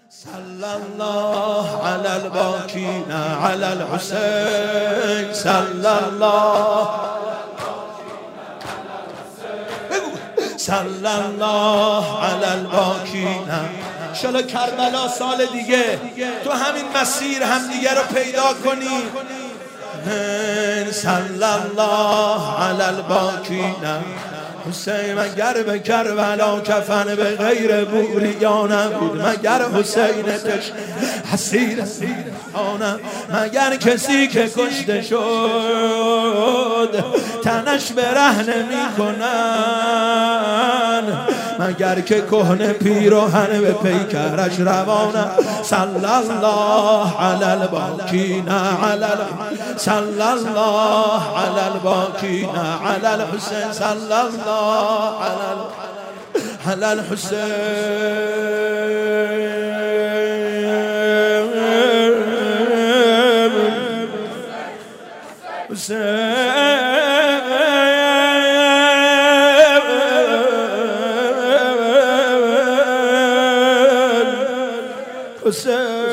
صلى الله على الباكين على الحسين صلى الله صلى الله على الباکین. انشالله کربلا سال دیگه تو همین مسیر همدیگه رو پیدا کنی. صلی الله علی الباکین. حسین مگر به کربلا کفن به غیر بوریانم بود، مگر حسین حسیر آنم، مگر کسی که کشته شد تنش برهنه میکنن، مگر که کهنه پیراهن به پیکرش روانم. صلی الله علی الباکین صلی الله علی الباکین علی الحسین صلی الله علی الحسین. حسین